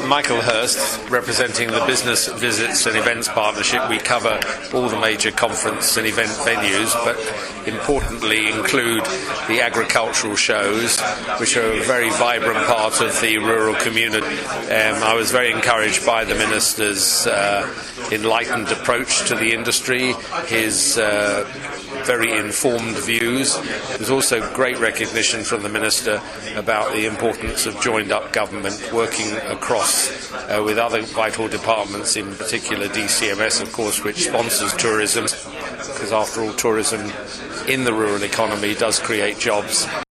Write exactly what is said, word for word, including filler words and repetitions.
Michael Hurst, representing the Business Visits and Events Partnership. We cover all the major conference and event venues, but importantly include the agricultural shows, which are a very vibrant part of the rural community. Um, I was very encouraged by the Minister's uh, enlightened approach to the industry, his uh, very informed views. There's also great recognition from the Minister about the importance of joined-up government, working across uh, with other vital departments, in particular D C M S, of course, which sponsors tourism, because after all, tourism in the rural economy does create jobs.